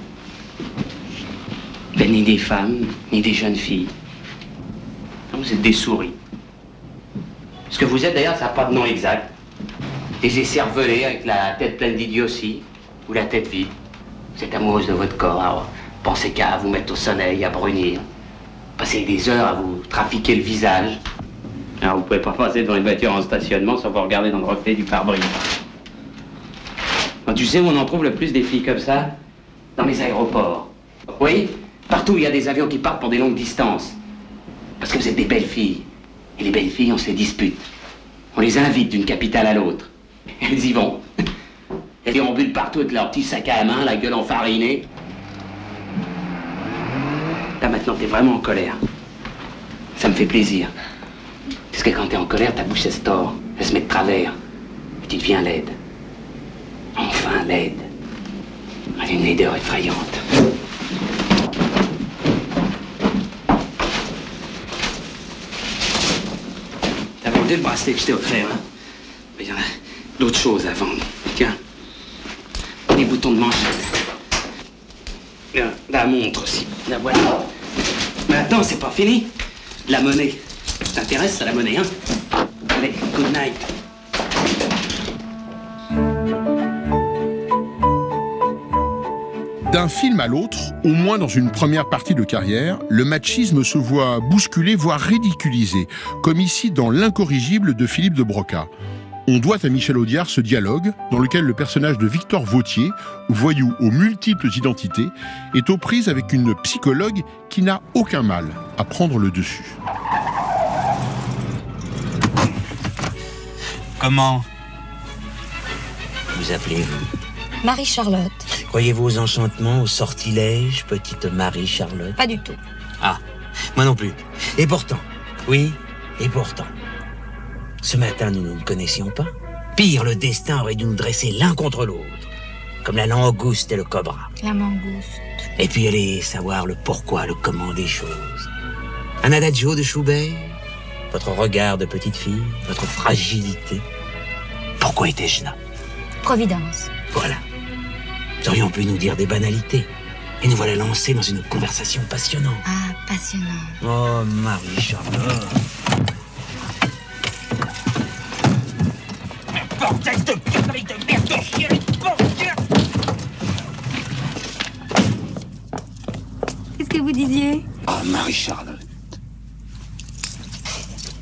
Q: Ben, ni des femmes, ni des jeunes filles. Non, vous êtes des souris. Ce que vous êtes d'ailleurs, ça n'a pas de nom exact. Des écervelés avec la tête pleine d'idiotie ou la tête vide. Vous êtes amoureuse de votre corps, alors pensez qu'à vous mettre au soleil, à brunir. Passez des heures à vous trafiquer le visage. Alors vous pouvez pas passer devant une voiture en stationnement sans vous regarder dans le reflet du pare-brise. Quand tu sais où on en trouve le plus des filles comme ça? Dans les aéroports. Oui, partout il y a des avions qui partent pour des longues distances. Parce que vous êtes des belles filles. Et les belles filles, on se les dispute. On les invite d'une capitale à l'autre. Elles y vont. Elles déambulent partout avec leur petit sac à main, la gueule enfarinée. Là maintenant, t'es vraiment en colère. Ça me fait plaisir. Parce que quand t'es en colère, ta bouche elle se tord, elle se met de travers. Et tu deviens laide. Enfin laide. Elle a une laideur effrayante. T'as vendu le bracelet que je t'ai offert, hein? Mais il y en a d'autres choses à vendre. Tiens. Les boutons de manchette. La montre aussi. La voilà. Mais attends, c'est pas fini. La monnaie. Ça t'intéresse, ça, la monnaie, hein? Allez, good night.
H: D'un film à l'autre, au moins dans une première partie de carrière, le machisme se voit bousculé, voire ridiculisé, comme ici dans L'Incorrigible de Philippe de Broca. On doit à Michel Audiard ce dialogue dans lequel le personnage de Victor Vautier, voyou aux multiples identités, est aux prises avec une psychologue qui n'a aucun mal à prendre le dessus.
C: Comment vous appelez-vous?
X: Marie-Charlotte.
C: Croyez-vous aux enchantements, aux sortilèges, petite Marie-Charlotte?
X: Pas du tout.
C: Ah, moi non plus. Et pourtant, oui, et pourtant. Ce matin, nous ne nous connaissions pas. Pire, le destin aurait dû nous dresser l'un contre l'autre, comme la langouste et le cobra.
X: La mangouste.
C: Et puis aller savoir le pourquoi, le comment des choses. Un adagio de Schubert, votre regard de petite fille, votre fragilité. Pourquoi étais-je là?
X: Providence.
C: Voilà. Nous aurions pu nous dire des banalités. Et nous voilà lancés dans une conversation passionnante.
X: Ah, passionnant.
C: Oh, Marie-Charlotte.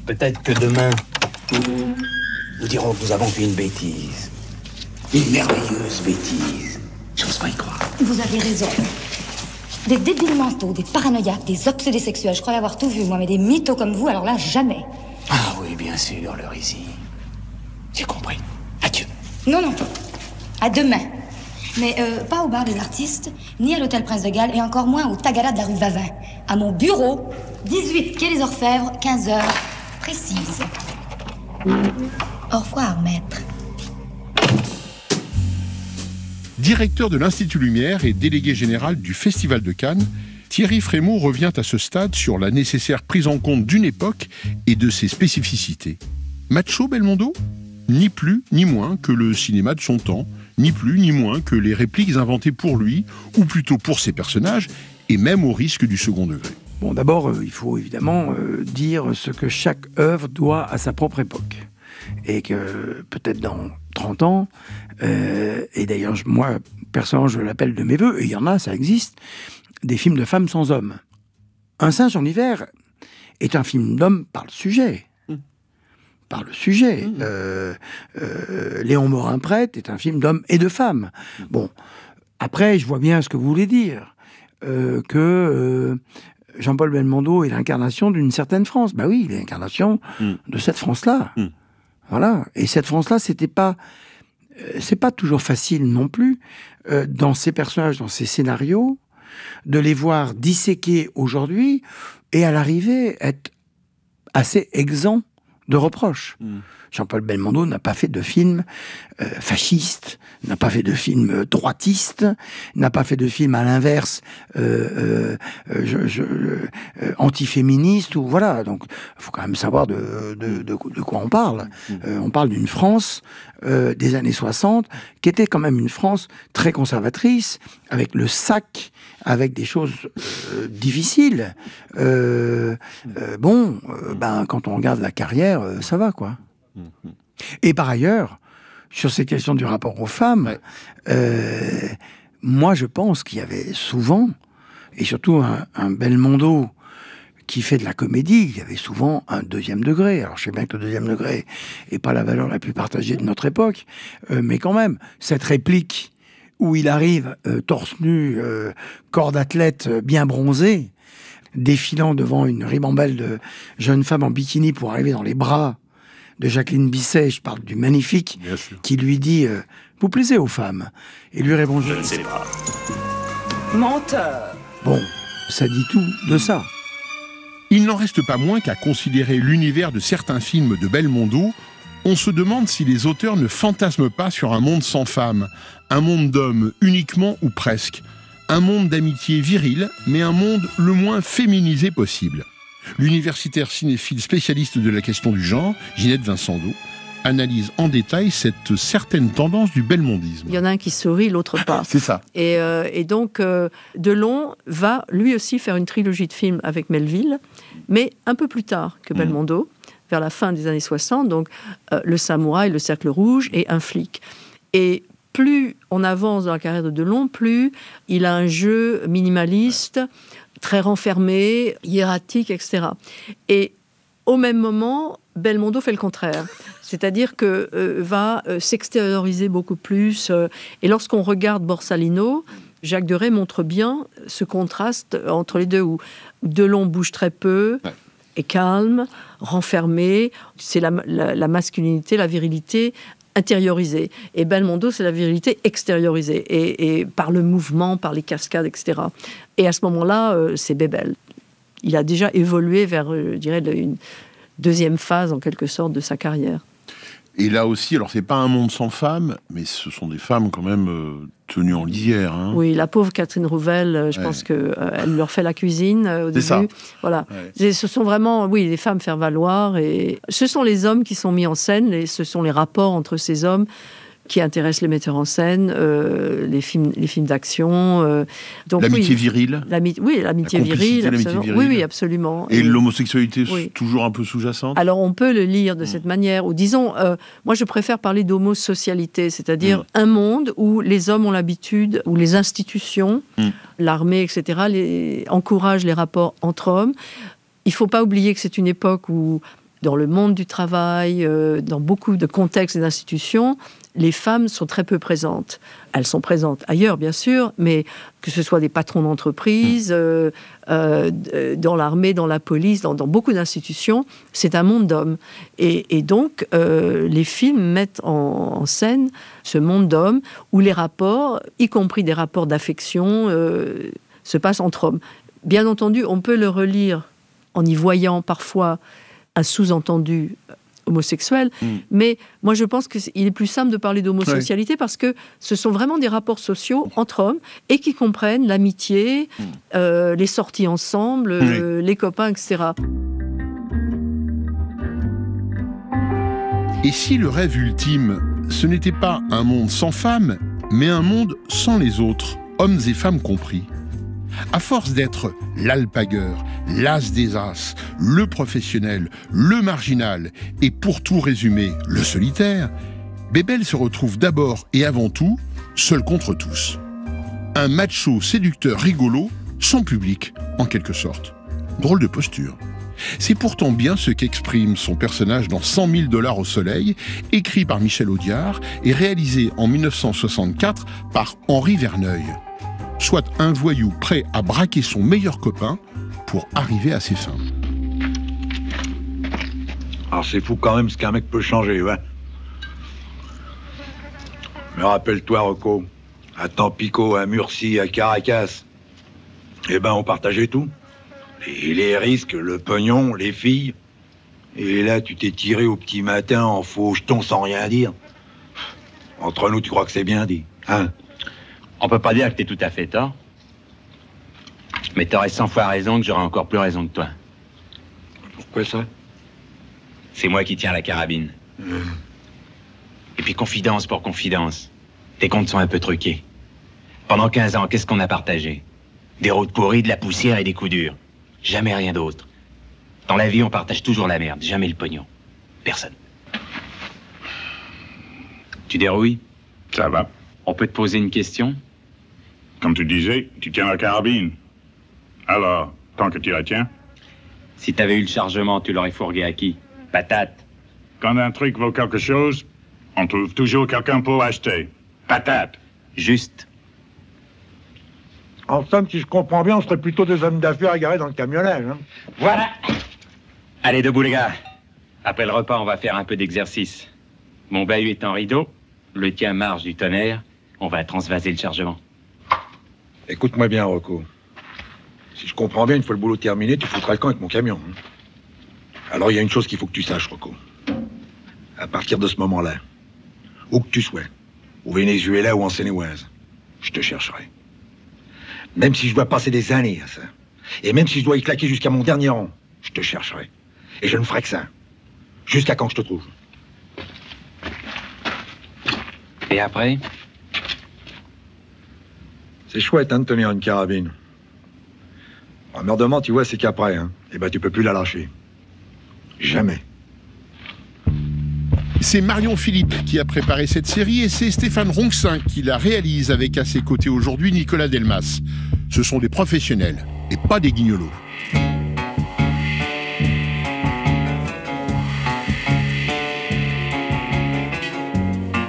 C: Peut-être que demain, nous dirons que nous avons fait une bêtise. Une merveilleuse bêtise. J'ose pas y croire.
X: Vous avez raison. Des débiles mentaux, des paranoïaques, des obsédés sexuels. Je croyais avoir tout vu, moi, mais des mythos comme vous, alors là, jamais.
C: Ah oui, bien sûr, Leurisy. J'ai compris. Adieu.
X: Non, non. À demain. Mais pas au bar des artistes, ni à l'hôtel Prince de Galles, et encore moins au Tagada de la rue Vavin. À mon bureau, 18 quai des Orfèvres, 15 heures précises. Au revoir, maître.
H: Directeur de l'Institut Lumière et délégué général du Festival de Cannes, Thierry Frémaux revient à ce stade sur la nécessaire prise en compte d'une époque et de ses spécificités. Macho, Belmondo ? Ni plus ni moins que le cinéma de son temps, ni plus ni moins que les répliques inventées pour lui, ou plutôt pour ses personnages, et même au risque du second degré.
D: Bon, d'abord, il faut évidemment dire ce que chaque œuvre doit à sa propre époque. Et que peut-être dans 30 ans, et d'ailleurs, moi, personnellement, je l'appelle de mes voeux, et il y en a, ça existe, des films de femmes sans hommes. Un singe en hiver est un film d'hommes par le sujet. Par le sujet. Léon Morin-Prête est un film d'hommes et de femmes. Bon, après, je vois bien ce que vous voulez dire. Que Jean-Paul Belmondo est l'incarnation d'une certaine France. Ben oui, il est l'incarnation de cette France-là. Voilà. Et cette France-là, c'est pas toujours facile non plus, dans ces personnages, dans ces scénarios, de les voir disséqués aujourd'hui et à l'arrivée être assez exempts de reproches. Jean-Paul Belmondo n'a pas fait de film fasciste, n'a pas fait de film droitiste, n'a pas fait de film à l'inverse antiféministe, ou voilà. Donc, il faut quand même savoir de quoi on parle. On parle d'une France des années 60, qui était quand même une France très conservatrice, avec le sac, avec des choses difficiles. Quand on regarde la carrière, ça va, quoi. Et par ailleurs, sur ces questions du rapport aux femmes, moi je pense qu'il y avait souvent, et surtout un Belmondo qui fait de la comédie, il y avait souvent un deuxième degré. Alors je sais bien que le deuxième degré n'est pas la valeur la plus partagée de notre époque, mais quand même, cette réplique où il arrive torse nu, corps d'athlète bien bronzé, défilant devant une ribambelle de jeunes femmes en bikini pour arriver dans les bras de Jacqueline Bisset, je parle du Magnifique, qui lui dit « Vous plaisez aux femmes ?» Et lui répond « Je ne sais pas. »
M: Menteur.
D: Bon, ça dit tout de ça.
H: Il n'en reste pas moins qu'à considérer l'univers de certains films de Belmondo, on se demande si les auteurs ne fantasment pas sur un monde sans femmes, un monde d'hommes uniquement ou presque, un monde d'amitié virile, mais un monde le moins féminisé possible. L'universitaire cinéphile spécialiste de la question du genre, Ginette Vincendo, analyse en détail cette certaine tendance du belmondisme.
F: Il y en a un qui sourit, l'autre pas.
H: C'est ça.
F: Et donc, Delon va lui aussi faire une trilogie de films avec Melville, mais un peu plus tard que Belmondo, vers la fin des années 60, donc Le Samouraï, Le Cercle Rouge et Un flic. Et plus on avance dans la carrière de Delon, plus il a un jeu minimaliste, très renfermé, hiératique, etc. Et au même moment, Belmondo fait le contraire. C'est-à-dire que va s'extérioriser beaucoup plus. Et lorsqu'on regarde Borsalino, Jacques Deray montre bien ce contraste entre les deux, où Delon bouge très peu, est calme, renfermé. C'est la masculinité, la virilité intériorisée. Et Belmondo, c'est la virilité extériorisée. Et par le mouvement, par les cascades, etc. Et à ce moment-là, c'est Bébel. Il a déjà évolué vers, je dirais, une deuxième phase, en quelque sorte, de sa carrière.
H: Et là aussi, alors c'est pas un monde sans femmes, mais ce sont des femmes quand même tenues en lisière. Hein.
F: Oui, la pauvre Catherine Rouvel, je pense qu'elle leur fait la cuisine au début. Ça. Voilà. Ouais. Ce sont vraiment, les femmes faire valoir. Et ce sont les hommes qui sont mis en scène, et ce sont les rapports entre ces hommes qui intéressent les metteurs en scène, les films d'action. Donc,
H: l'amitié virile.
F: L'amitié virile. Oui, absolument.
H: Et l'homosexualité toujours un peu sous-jacente.
F: Alors on peut le lire de cette manière, ou disons, moi je préfère parler d'homosocialité, c'est-à-dire un monde où les hommes ont l'habitude, où les institutions, l'armée, etc., encouragent les rapports entre hommes. Il ne faut pas oublier que c'est une époque où dans le monde du travail, dans beaucoup de contextes et d'institutions, les femmes sont très peu présentes. Elles sont présentes ailleurs, bien sûr, mais que ce soit des patrons d'entreprise, dans l'armée, dans la police, dans beaucoup d'institutions, c'est un monde d'hommes. Et donc, les films mettent en scène ce monde d'hommes où les rapports, y compris des rapports d'affection, se passent entre hommes. Bien entendu, on peut le relire en y voyant parfois un sous-entendu homosexuel, mais moi je pense qu'il est plus simple de parler d'homosexualité parce que ce sont vraiment des rapports sociaux entre hommes et qui comprennent l'amitié, les sorties ensemble, les copains, etc.
H: Et si le rêve ultime, ce n'était pas un monde sans femmes, mais un monde sans les autres, hommes et femmes compris? À force d'être l'alpagueur, l'as des as, le professionnel, le marginal et pour tout résumer, le solitaire, Bébel se retrouve d'abord et avant tout seul contre tous. Un macho séducteur rigolo, sans public, en quelque sorte. Drôle de posture. C'est pourtant bien ce qu'exprime son personnage dans 100 000 $ au soleil, écrit par Michel Audiard et réalisé en 1964 par Henri Verneuil. Soit un voyou prêt à braquer son meilleur copain pour arriver à ses fins.
G: Alors c'est fou quand même ce qu'un mec peut changer, ouais. Mais rappelle-toi, Rocco, à Tampico, à Murcie, à Caracas, on partageait tout. Et les risques, le pognon, les filles. Et là, tu t'es tiré au petit matin en faux jeton sans rien dire. Entre nous, tu crois que c'est bien dit, hein?
Q: On peut pas dire que t'es tout à fait tort. Mais t'aurais 100 fois raison que j'aurais encore plus raison que toi.
G: Pourquoi ça?
Q: C'est moi qui tiens la carabine. Et puis confidence pour confidence, tes comptes sont un peu truqués. Pendant 15 ans, qu'est-ce qu'on a partagé? Des routes pourries, de la poussière et des coups durs. Jamais rien d'autre. Dans la vie, on partage toujours la merde, jamais le pognon. Personne. Tu dérouilles?
I: Ça va.
Q: On peut te poser une question?
I: Comme tu disais, tu tiens la carabine. Alors, tant que tu la tiens?
Q: Si t'avais eu le chargement, tu l'aurais fourgué à qui? Patate.
I: Quand un truc vaut quelque chose, on trouve toujours quelqu'un pour l'acheter. Patate.
Q: Juste.
G: En somme, si je comprends bien, on serait plutôt des hommes d'affaires égarés dans le camionnage. Hein.
Q: Voilà. Allez, debout les gars. Après le repas, on va faire un peu d'exercice. Mon bahut est en rideau, le tien marche du tonnerre. On va transvaser le chargement.
G: Écoute-moi bien, Rocco. Si je comprends bien, une fois le boulot terminé, tu foutras le camp avec mon camion. Hein. Alors, il y a une chose qu'il faut que tu saches, Rocco. À partir de ce moment-là, où que tu sois, au Venezuela ou en Seine-et-Oise, je te chercherai. Même si je dois passer des années à ça, et même si je dois y claquer jusqu'à mon dernier rang, je te chercherai. Et je ne ferai que ça. Jusqu'à quand je te trouve.
Q: Et après?
G: C'est chouette, hein, de tenir une carabine. Emmerdement, tu vois, c'est qu'après, hein, tu peux plus la lâcher. Jamais.
H: C'est Marion Philippe qui a préparé cette série et c'est Stéphane Ronxin qui la réalise avec à ses côtés aujourd'hui Nicolas Delmas. Ce sont des professionnels et pas des guignolos.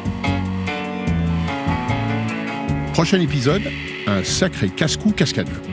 H: Prochain épisode, un sacré casse-cou cascadeur.